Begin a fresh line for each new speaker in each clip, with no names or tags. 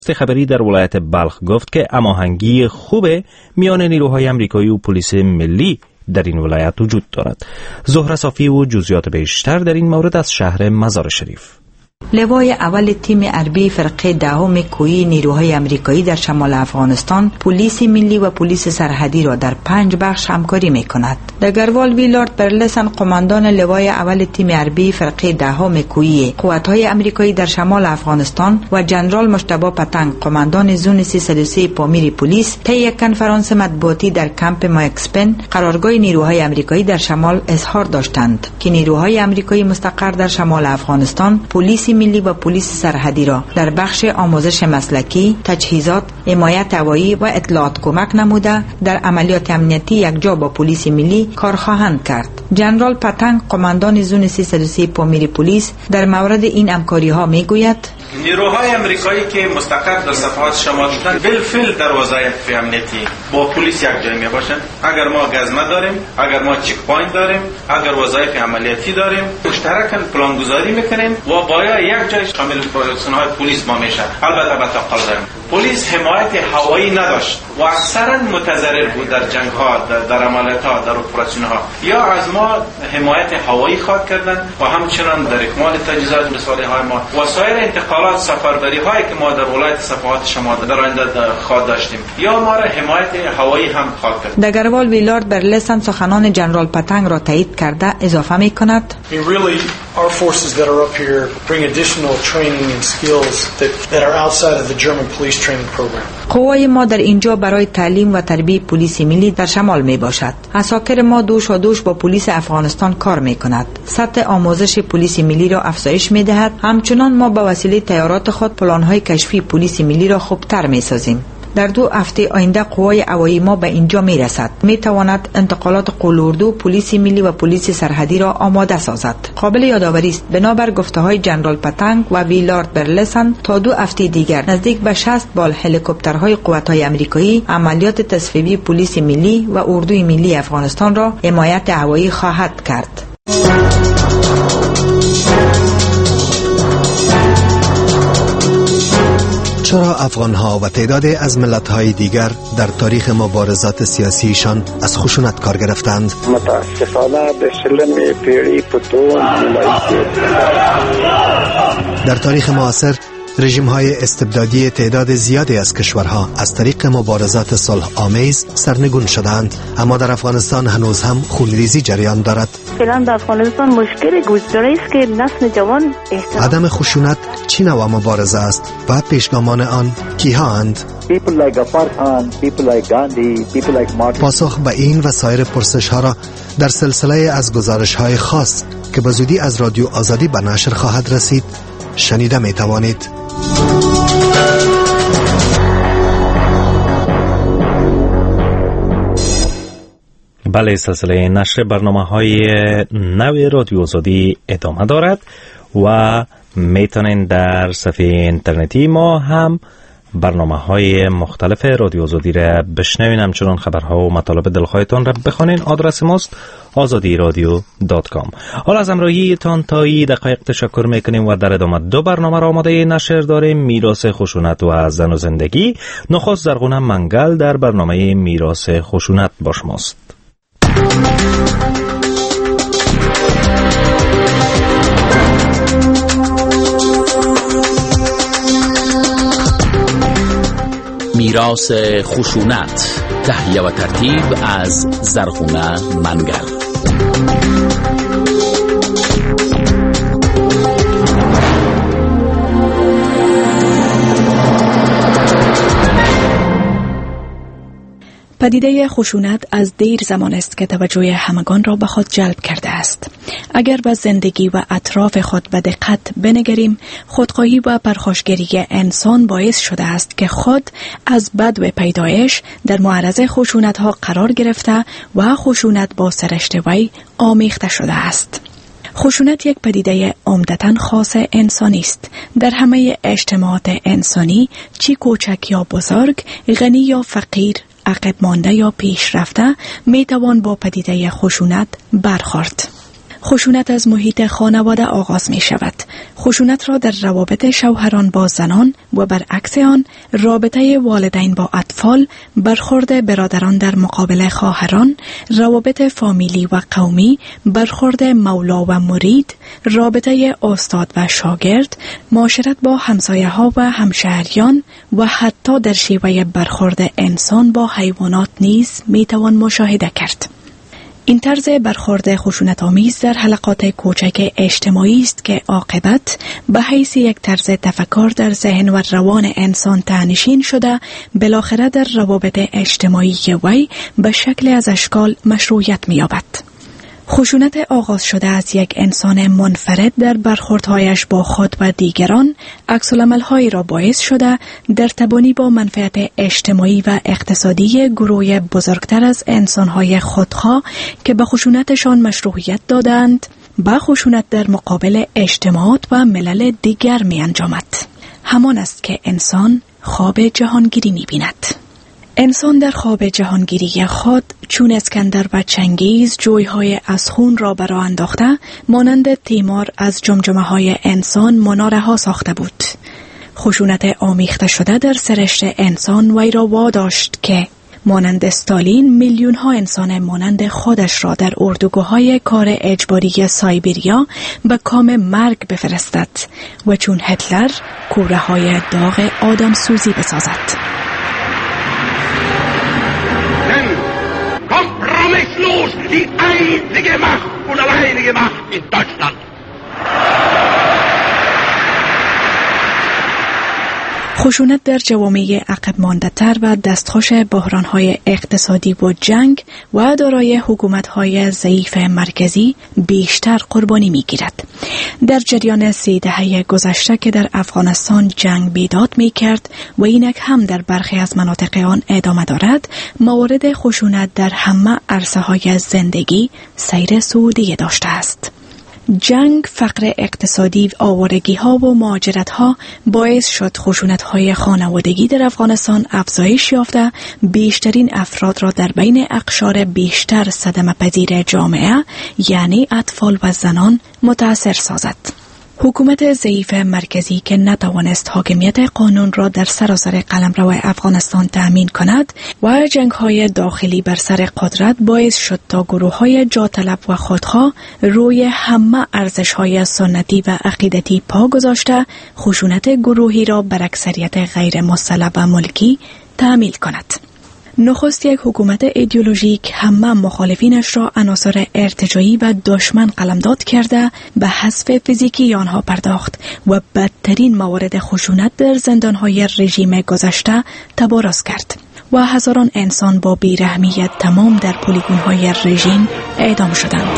خبری در ولایت بلخ گفت که هماهنگی خوب میان نیروهای آمریکایی و پلیس ملی در این ولایت وجود دارد. زهره صافی و جزئیات بیشتر در این مورد از شهر مزار شریف.
لوای اول تیم حربی فرقه دهم کویی نیروهای آمریکایی در شمال افغانستان پلیس ملی و پلیس سرحدی را در 5 بخش همکاری می‌کند. دگروال ویلارد برلسن قماندان لوای اول تیم حربی فرقه دهم کویی قوات‌های آمریکایی در شمال افغانستان و جنرال مجتبی پتنگ قماندان زون 303 پامیر پلیس طی یک کنفرانس مطبوعاتی در کمپ مایکسپن قرارگاه نیروهای آمریکایی در شمال اظهار داشتند که نیروهای آمریکایی مستقر در شمال افغانستان پلیس ملی و پلیس سرحدی را در بخش آموزش مسلکی، تجهیزات، حمایت هوایی و اطلاعات کمک نموده در عملیات امنیتی یکجا با پلیس ملی کار خواهند کرد. جنرال پتنگ قماندان زون 303 پامیر پلیس در مورد این همکاری ها میگوید
نیروهای آمریکایی که مستقر در صفحات شمال هستند بالفعل در وظایف امنیتی با پلیس یک جای می باشند. اگر ما گزمه داریم، اگر ما چک پوینت داریم، اگر وظایف عملیاتی داریم، مشترکاً پلان گذاری میکنیم و باید یک جای شامل پروژه‌های پلیس ما میشه. البته با تقاضا داریم. پلیس حمایت هوایی نداشت و اکثرا متضرر بود در جنگ ها، در عملیات ها، در اپراسیون ها. یا از ما حمایت هوایی خواد کردن و همچنان در اکمال تجهیزات مثالی های ما وسایل انتقالات سفربری هایی که ما در ولایت صفحات شمال در آینده خواد داشتیم یا ما را حمایت هوایی هم خواد کرد.
دگروال ویلارد برلسن سخنان جنرال پتنگ را تایید کرده اضافه می کند
Our forces that are up here bring additional training and skills that are outside of the German police training program.
قوای ما در اینجا برای تعلیم و تربیت پلیس ملی در شمال می باشد. عساکر ما دوش با پلیس افغانستان کار می کند. سطح آموزش پلیس ملی را افزایش می دهد. همچنان ما با وسیله تیارات خود پلان‌های کشفی پلیس ملی را خوبتر می سازیم. در 2 هفته آینده قوای هوایی ما به اینجا می رسد. می تواند انتقالات قولوردو، پلیس ملی و پلیس سرحدی را آماده سازد. قابل یادآوری است بنابر گفته‌های جنرال پتنگ و ویلارد برلسن تا 2 هفته دیگر نزدیک به 60 بال هلیکوپترهای قوات‌های آمریکایی عملیات تصفیه‌ای پلیس ملی و اردوی ملی افغانستان را حمایت هوایی خواهد کرد.
چرا افغان‌ها و تعدادی از ملت‌های دیگر در تاریخ مبارزات سیاسیشان از خشونت کار گرفتند؟
متاسفانه به شلم پیری پتون
در تاریخ معاصر رژیم‌های استبدادی تعداد زیادی از کشورها از طریق مبارزات صلح آمیز سرنگون شدند، اما در افغانستان هنوز هم خونریزی جریان دارد.
فعلا در افغانستان مشکل گسترده است که نسل جوان
عدم خشونت چی نوع مبارزه است و پیشگامان آن کی‌هاند؟ پاسخ به این و سایر پرسش‌ها را در سلسله از گزارش‌های خاص که به زودی از رادیو آزادی به نشر خواهد رسید شنیده می توانید.
بله، سلسله نشر برنامه‌های نو رادیو آزادی ادامه دارد و میتونین در صفحه اینترنتی ما هم برنامه‌های مختلف رادیو آزادی را بشنوین، همچنان خبرها و مطالب دلخواهتان را بخوانین. آدرس ماست azadiradio.com. حالا از همراهیتان تا این دقایق تشکر میکنیم و در ادامه 2 برنامه را آماده نشر داریم: میراث خشونت و زن و زندگی. نخست زرغونه منگل در برنامه میراث خشونت با شماست.
میراث خشونت، تهیه و ترتیب از زرغونه منگل.
پدیده خشونت از دیر زمان است که توجه همگان را به خود جلب کرده است. اگر به زندگی و اطراف خود به دقت بنگریم، خودخواهی و پرخاشگری انسان باعث شده است که خود از بدو پیدایش در معرض خشونت‌ها قرار گرفته و خشونت با سرشت وی آمیخته شده است. خشونت یک پدیده عمدتاً خاص انسانی است. در همه اجتماعات انسانی، چی کوچک یا بزرگ، غنی یا فقیر، عقب مانده یا پیشرفته، می توان با پدیده خشونت برخورد. خشونت از محیط خانواده آغاز می شود. خشونت را در روابط شوهران با زنان و برعکس آن رابطه والدین با اطفال، برخورد برادران در مقابل خواهران، روابط فامیلی و قومی، برخورد مولا و مرید، رابطه استاد و شاگرد، معاشرت با همسایه ها و همشهریان و حتی در شیوه برخورد انسان با حیوانات نیز می توان مشاهده کرد. این طرز برخورد خشونت‌آمیز در حلقات کوچک اجتماعی است که عاقبت به حیث یک طرز تفکر در ذهن و روان انسان ته‌نشین شده، بالاخره در روابط اجتماعی وی به شکل از اشکال مشروعیت می‌یابد. خشونت آغاز شده از یک انسان منفرد در برخوردهایش با خود و دیگران، عکس‌العمل‌هایی را باعث شده در تبانی با منفعت اجتماعی و اقتصادی گروه بزرگتر از انسان‌های خودخواه که به خشونتشان مشروعیت دادند، با خشونت در مقابل اجتماعات و ملل دیگر می انجامد. همان است که انسان خواب جهانگیری می بیند. انسان در خواب جهانگیری خود چون اسکندر و چنگیز جویهای از خون را برآ انداخته، مانند تیمار از جمجمه های انسان مناره ها ساخته بود. خشونت آمیخته شده در سرشت انسان وی را واداشت که مانند استالین میلیون ها انسان مانند خودش را در اردوگاه‌های کار اجباری سایبریا به کام مرگ بفرستد و چون هتلر کوره های داغ آدم سوزی بسازد.
Die einzige Macht und alleinige Macht in Deutschland.
خشونت در جوامع عقب مانده‌تر و دستخوش بحران‌های اقتصادی و جنگ و دارای حکومت‌های ضعیف مرکزی بیشتر قربانی می‌گیرد. در جریان 3 دهه گذشته که در افغانستان جنگ بیداد می‌کرد و اینک هم در برخی از مناطق آن ادامه دارد، موارد خشونت در همه عرصه‌های زندگی سیر صعودی داشته است. جنگ، فقر اقتصادی، آوارگی‌ها و مهاجرت‌ها باعث شد خشونت‌های خانوادگی در افغانستان افزایش یافته، بیشترین افراد را در بین اقشار بیشتر صدمه پذیر جامعه یعنی اطفال و زنان متأثر سازد. حکومت ضعیف مرکزی که نتوانست حاکمیت قانون را در سراسر قلمرو افغانستان تأمین کند و جنگ‌های داخلی بر سر قدرت باعث شد تا گروه‌های جاطلب و خودخواه روی همه ارزش‌های سنتی و عقیدتی پا گذاشته خشونت گروهی را بر اکثریت غیر مسلح و ملکی تأمین کند. نخست یک حکومت ایدئولوژیک همه مخالفینش را عناصر ارتجاعی و دشمن قلمداد کرده به حذف فیزیکی آنها پرداخت و بدترین موارد خشونت در زندانهای رژیم گذشته تبارز کرد و هزاران انسان با بیرحمیت تمام در پلیگون‌های رژیم اعدام شدند.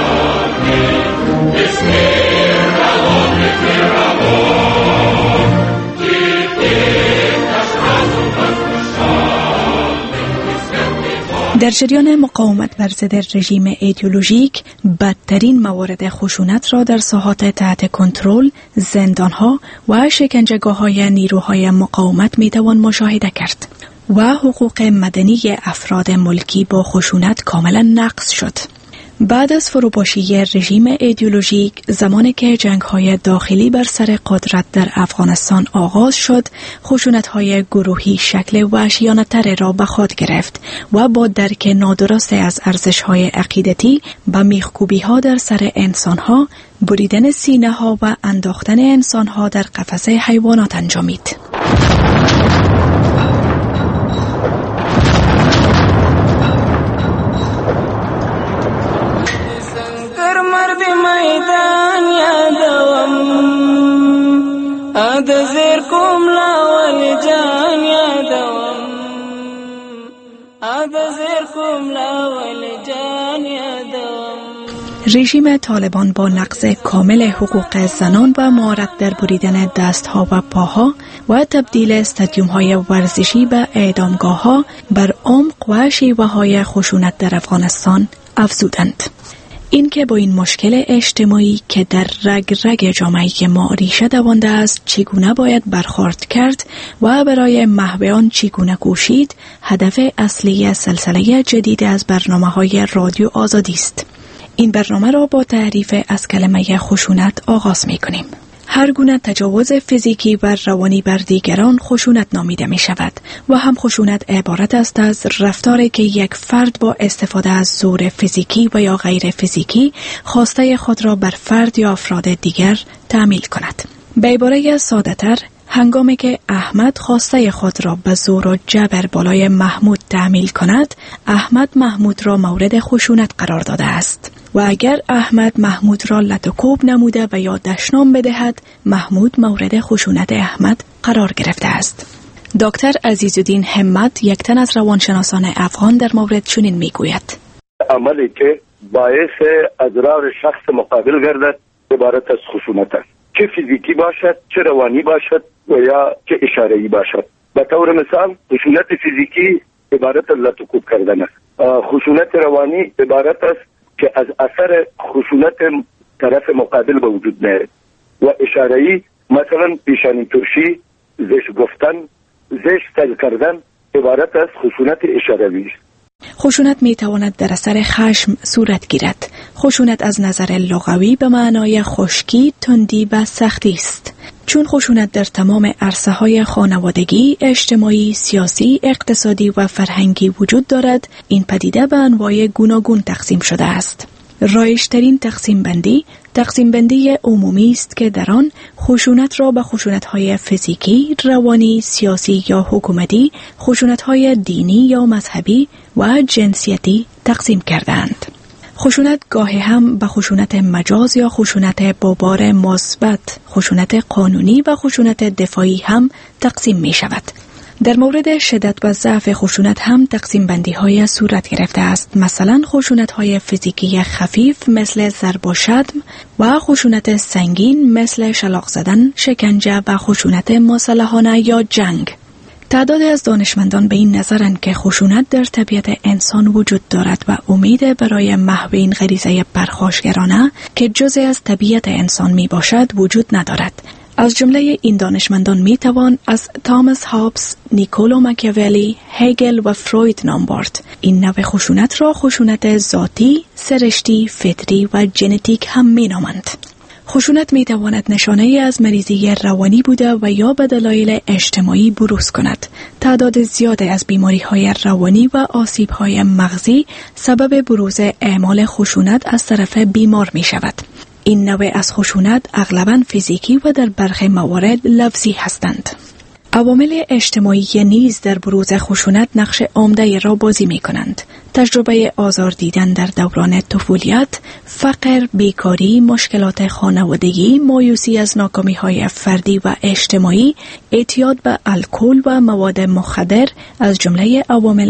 در جریان مقاومت بر ضد رژیم ایدئولوژیک، بدترین موارد خشونت را در ساحات تحت کنترل، زندانها و شکنجهگاه‌های نیروهای مقاومت میتوان مشاهده کرد و حقوق مدنی افراد ملکی با خشونت کاملا نقض شد. بعد از فروپاشی رژیم ایدئولوژیک، زمانی که جنگ‌های داخلی بر سر قدرت در افغانستان آغاز شد، خشونت‌های گروهی شکل وحشیانه‌تر را به خود گرفت و با درک نادرست از ارزش‌های عقیدتی به میخکوبی‌ها در سر انسان‌ها، بریدن سینه‌ها و انداختن انسان‌ها در قفس حیوانات انجامید. رژیم طالبان با نقض کامل حقوق زنان و مهارت در بریدن دستها و پاها و تبدیل استادیوم‌های ورزشی به اعدامگاه‌ها بر عمق و شیوه‌های خشونت در افغانستان افزودند. این که با این مشکل اجتماعی که در رگ رگ جامعه ما ریشه دوانده است چگونه باید برخورد کرد و برای محو آن چگونه کوشید، هدف اصلی سلسله جدید از برنامه‌های رادیو آزادی است. این برنامه را با تعریف از کلمه خشونت آغاز می کنیم. هر گونه تجاوز فیزیکی و روانی بر دیگران خشونت نامیده می شود و هم خشونت عبارت است از رفتاری که یک فرد با استفاده از زور فیزیکی و یا غیر فیزیکی خواسته خود را بر فرد یا افراد دیگر تعمیل کند. به عباره ساده تر، هنگامی که احمد خواسته خود را به زور و جبر بالای محمود تعمیل کند، احمد محمود را مورد خشونت قرار داده است و اگر احمد محمود را لط و کوب نموده و یا دشنام بدهد، محمود مورد خشونت احمد قرار گرفته است. دکتر عزیزالدین همت، یک تن از روانشناسان افغان، در مورد چنین میگوید:
عملی که باعث اضرار شخص مقابل گردد عبارت از خشونت است، چه فیزیکی باشد، چه روانی باشد و یا چه اشاره‌ای باشد. به طور مثال خشونت فیزیکی عبارت از لط و کوب کردن است. خشونت روانی عبارت است که از اثر خشونت طرف مقابل به وجود میاد و اشاره‌ای مثلا پیشانی ترشی، زشت گفتن، زشت تل کردن عبارت از خشونت اشاره‌ای است.
خشونت می تواند در اثر خشم صورت گیرد. خشونت از نظر لغوی به معنای خشکی، تندی و سختی است. چون خشونت در تمام عرصه‌های خانوادگی، اجتماعی، سیاسی، اقتصادی و فرهنگی وجود دارد، این پدیده به انواع گوناگون تقسیم شده است. رایج‌ترین تقسیم بندی عمومی است که در آن خشونت را به خشونت‌های فیزیکی، روانی، سیاسی یا حکومتی، خشونت‌های دینی یا مذهبی و جنسیتی تقسیم کردند. خشونت گاهی هم به خشونت مجاز یا خشونت با بار مثبت، خشونت قانونی و خشونت دفاعی هم تقسیم می شود. در مورد شدت و ضعف خشونت هم تقسیم بندی های صورت گرفته است. مثلا خشونت های فیزیکی خفیف مثل ضرب و شتم و خشونت سنگین مثل شلاق زدن، شکنجه و خشونت مسلحانه یا جنگ. تعدادی از دانشمندان به این نظرند که خشونت در طبیعت انسان وجود دارد و امید برای محو این غریزه پرخاشگرانه که جزء از طبیعت انسان می باشد وجود ندارد. از جمله این دانشمندان می توان از تامس هابس، نیکولو ماکیاولی، هگل و فروید نام برد. این نوع خشونت را خشونت ذاتی، سرشتی، فطری و ژنتیک هم می نامند. خشونت می تواند نشانه ای از مریضی روانی بوده و یا به دلایل اجتماعی بروز کند. تعداد زیاد از بیماری های روانی و آسیب های مغزی سبب بروز اعمال خشونت از طرف بیمار می شود. این نوع از خشونت اغلباً فیزیکی و در برخی موارد لفظی هستند. عوامل اجتماعی نیز در بروز خشونت نقش عمده را بازی می کنند. تجربه آزار دیدن در دوران طفولیت، فقر، بیکاری، مشکلات خانوادگی، مایوسی از ناکامی‌های فردی و اجتماعی، اعتیاد به الکل و مواد مخدر از جمله عوامل